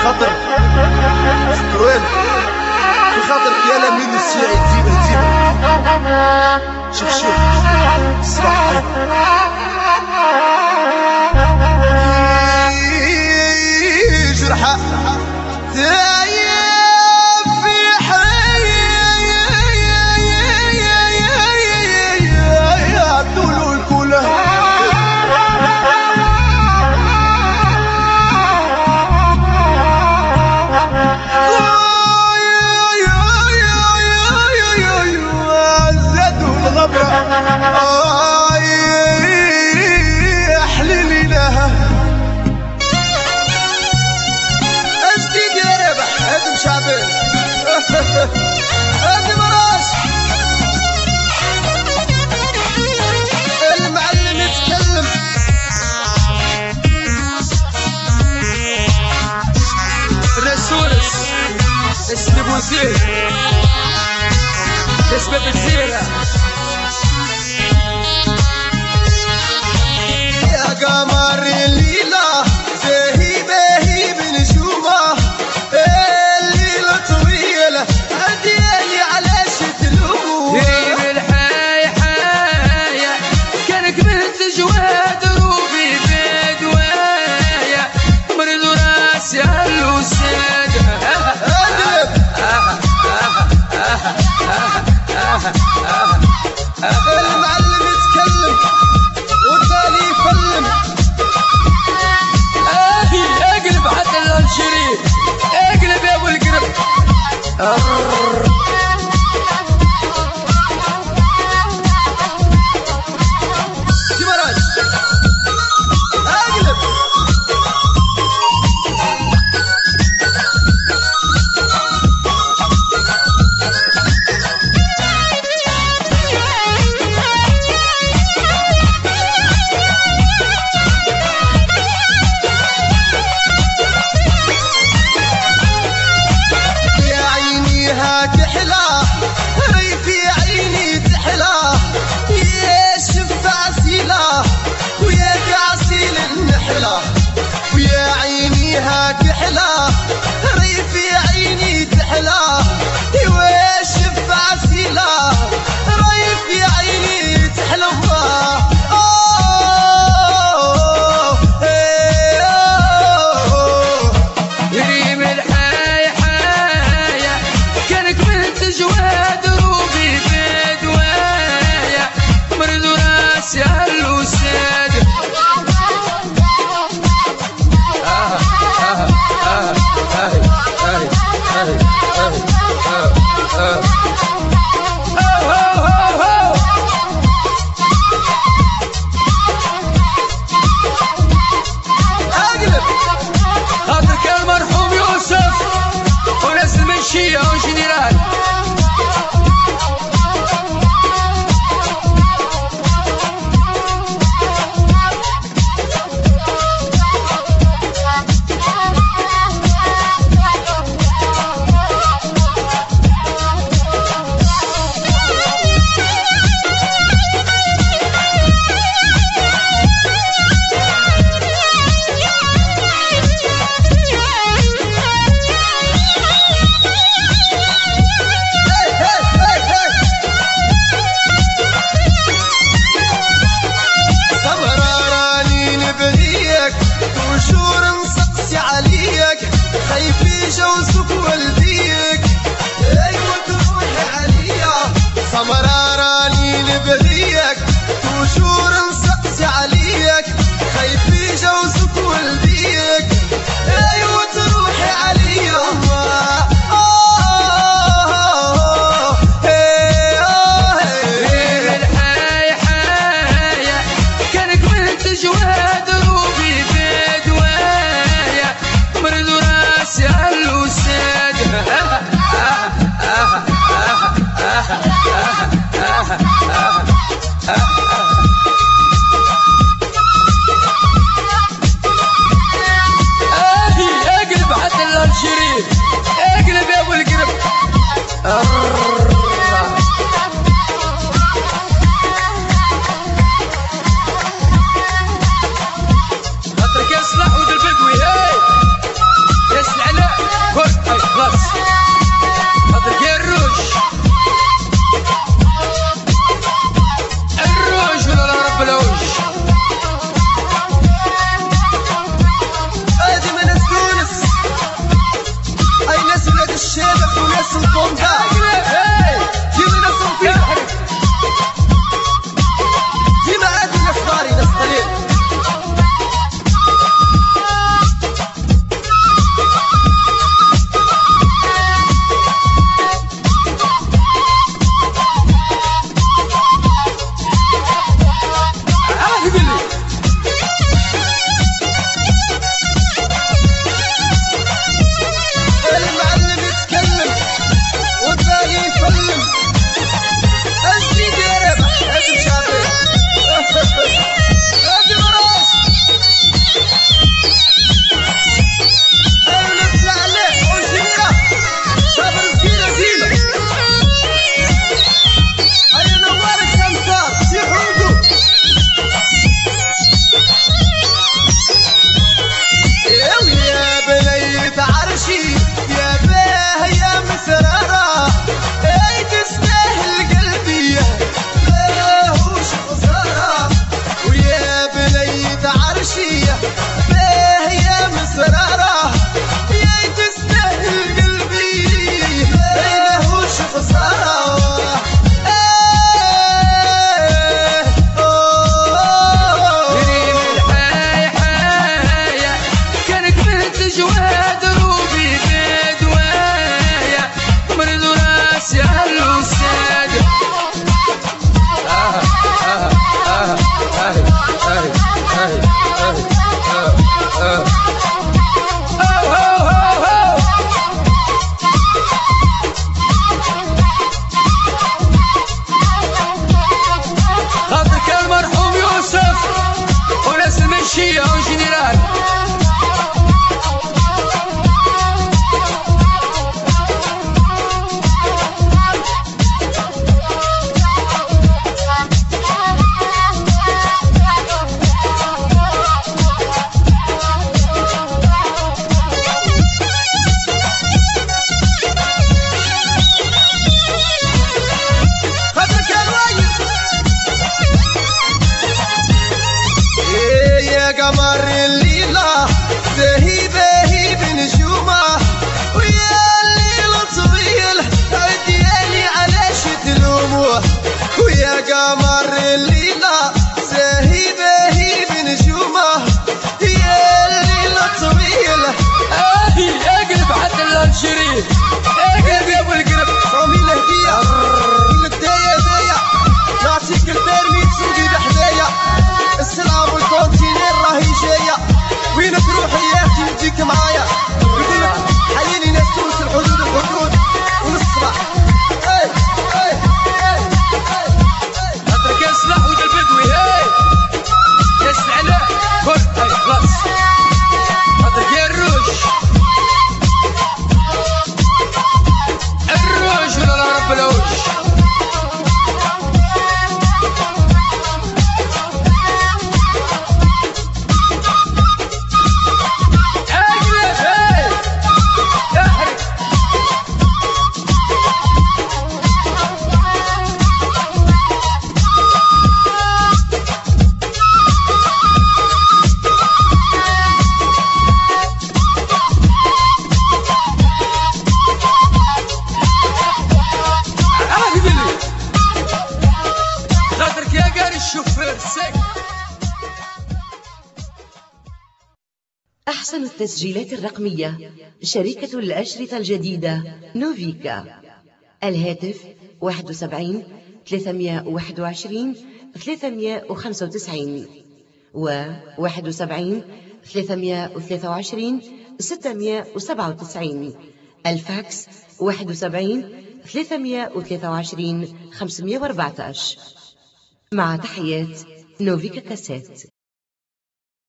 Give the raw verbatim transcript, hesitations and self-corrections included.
خاطر وين بخاطر يا لمين السيعي تجيبه تجيبه شوف شوف صباح جرحة تايب في حي عبدولو الكوله احللي لها اجديد يا ربح هادم شعبين هادم راس المعلم يتكلم رسولس اسم ابو زيد اسم ابو زيد قمر الليلة زاهي باهي بنجومه الليلة طويلة هديالي علاش تلومه هي الحي حاية كانك بنت جواد روبي بدوايا مرض راسي هالوساد المعلم يتكلم والتالي يفلم اقلب حتى الشريف اقلب يا ابو القرب جمراج اقلب ويا عيني هاك حلا ريفي عيني تحلا يواشف عسيلا ريفي عيني تحلا يريم الحي حاية كانك بنت جواد روبي بدوايا مرض راسي هالوساد خاطرك يا المرحوم يوسف وناس المنشية وجنرال الشريف اقلب يا ابو القرب صومي الهدية الهدية هدية نعطيك البيرمي تسوقي بحذايا السلام والكونتينير راهي جاية وين تروحي يا اختي نجيك معايا يقول لك حييني ناس تونس الحدود الحدود ونصبح اي اي اي خاطر كاس الاحود البدوي هاي كاس العلاء كل هاي خلاص خاطر كاين الروش الروش ولا لا رب العوش أحسن التسجيلات الرقمية شركة الأشرطة الجديدة نوفيكا. الهاتف واحد وسبعين ثلاثمائة وواحد وعشرين ثلاثمائة وخمسة وتسعين و واحد وسبعين ثلاثمائة وثلاثة وعشرين ستمائة وسبعة وتسعين. الفاكس واحد وسبعين ثلاثمائة وثلاثة وعشرين خمسمائة وأربعة عشر. مع تحيات نوفيكا كاسيت.